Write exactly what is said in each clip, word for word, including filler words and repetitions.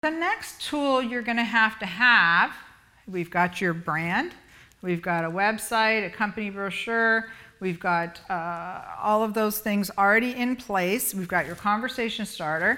The next tool you're going to have to have, we've got your brand, we've got a website, a company brochure, we've got uh, all of those things already in place. We've got your conversation starter.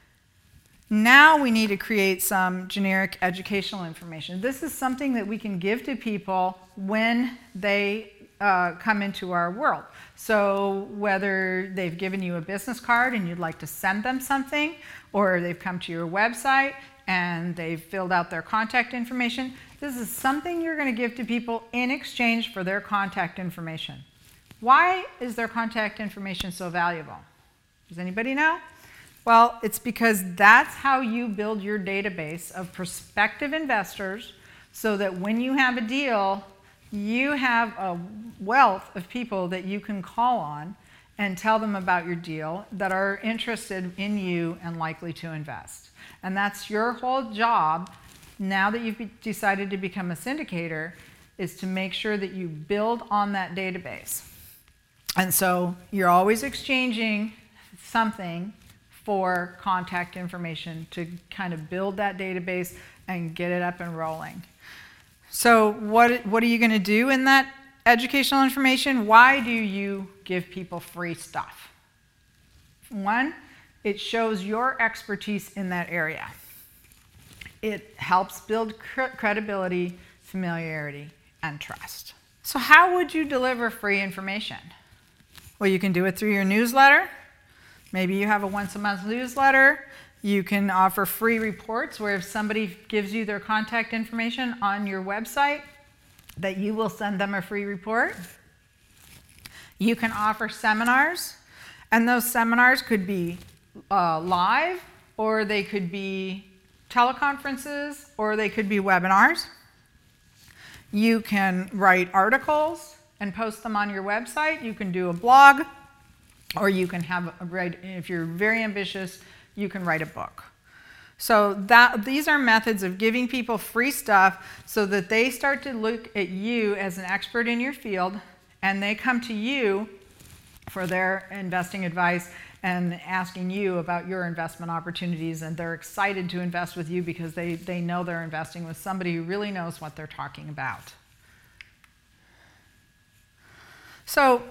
Now we need to create some generic educational information. This is something that we can give to people when they uh, come into our world. So whether they've given you a business card and you'd like to send them something, or they've come to your website and they've filled out their contact information, this is something you're going to give to people in exchange for their contact information. Why is their contact information so valuable? Does anybody know? Well, it's because that's how you build your database of prospective investors, so that when you have a deal, you have a wealth of people that you can call on and tell them about your deal that are interested in you and likely to invest. And that's your whole job now that you've decided to become a syndicator, is to make sure that you build on that database. And so you're always exchanging something for contact information to kind of build that database and get it up and rolling. So what, what are you going to do in that educational information? Why do you give people free stuff? One, it shows your expertise in that area. It helps build cr- credibility, familiarity, and trust. So how would you deliver free information? Well, you can do it through your newsletter. Maybe you have a once a month newsletter. You can offer free reports where if somebody gives you their contact information on your website, that you will send them a free report. You can offer seminars, and those seminars could be uh, live, or they could be teleconferences, or they could be webinars. You can write articles and post them on your website. You can do a blog, or you can have a write, if you're very ambitious, you can write a book. So that, these are methods of giving people free stuff so that they start to look at you as an expert in your field, and they come to you for their investing advice and asking you about your investment opportunities, and they're excited to invest with you because they, they know they're investing with somebody who really knows what they're talking about. So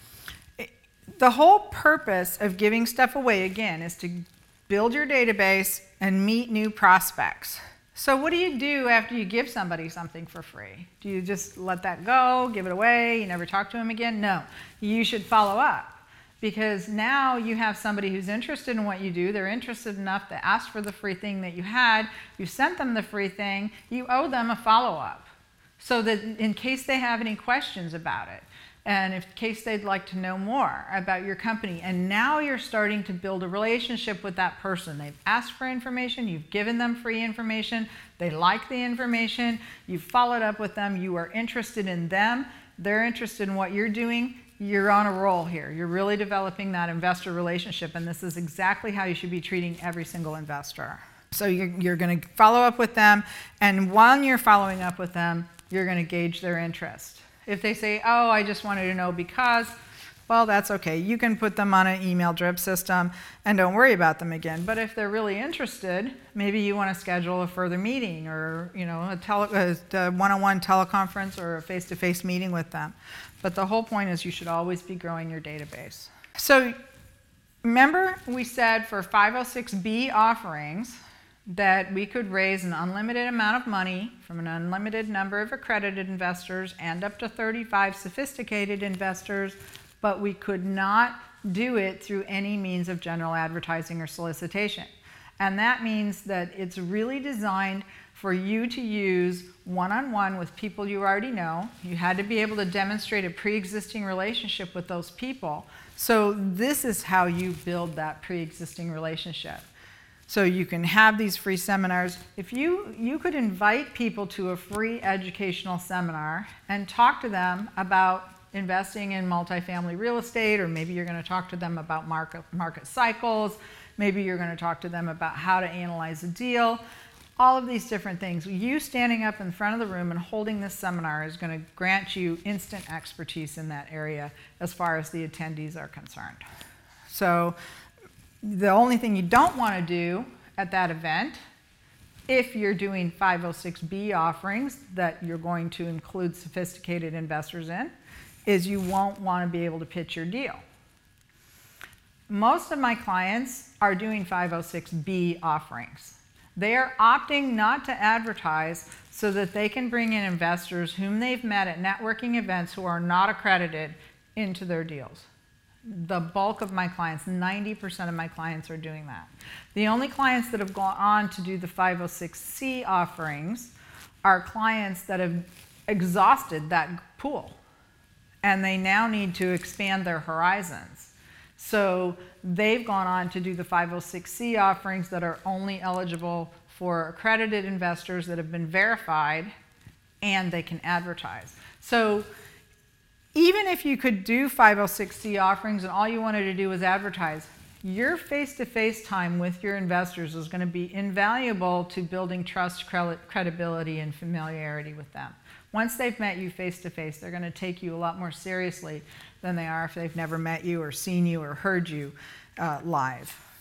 the whole purpose of giving stuff away, again, is to build your database and meet new prospects. So what do you do after you give somebody something for free? Do you just let that go, give it away, you never talk to them again? No, you should follow up, because now you have somebody who's interested in what you do. They're interested enough to ask for the free thing that you had. You sent them the free thing. You owe them a follow-up, so that in case they have any questions about it, and in case they'd like to know more about your company. And now you're starting to build a relationship with that person. They've asked for information, you've given them free information, they like the information, you've followed up with them, you are interested in them, they're interested in what you're doing. You're on a roll here. You're really developing that investor relationship, and this is exactly how you should be treating every single investor. So you're, you're going to follow up with them, and while you're following up with them, you're going to gauge their interest. If they say, oh, I just wanted to know because, well, that's okay. You can put them on an email drip system and don't worry about them again. But if they're really interested, maybe you want to schedule a further meeting, or you know, a, tele- a one-on-one teleconference or a face-to-face meeting with them. But the whole point is you should always be growing your database. So remember we said for five oh six B offerings that we could raise an unlimited amount of money from an unlimited number of accredited investors and up to thirty-five sophisticated investors, but we could not do it through any means of general advertising or solicitation. And that means that it's really designed for you to use one-on-one with people you already know. You had to be able to demonstrate a pre-existing relationship with those people. So this is how you build that pre-existing relationship. So you can have these free seminars. If you, you could invite people to a free educational seminar and talk to them about investing in multifamily real estate, or maybe you're going to talk to them about market, market cycles, maybe you're going to talk to them about how to analyze a deal, all of these different things. You standing up in front of the room and holding this seminar is going to grant you instant expertise in that area as far as the attendees are concerned. So the only thing you don't want to do at that event if you're doing five oh six B offerings that you're going to include sophisticated investors in, is you won't want to be able to pitch your deal. Most of my clients are doing five oh six B offerings. They are opting not to advertise so that they can bring in investors whom they've met at networking events who are not accredited into their deals. The bulk of my clients, ninety percent of my clients, are doing that. The only clients that have gone on to do the five oh six C offerings are clients that have exhausted that pool, and they now need to expand their horizons. So they've gone on to do the five oh six C offerings that are only eligible for accredited investors that have been verified, and they can advertise. So even if you could do five oh six C offerings and all you wanted to do was advertise, your face-to-face time with your investors is going to be invaluable to building trust, credibility, and familiarity with them. Once they've met you face-to-face, they're going to take you a lot more seriously than they are if they've never met you or seen you or heard you uh, live.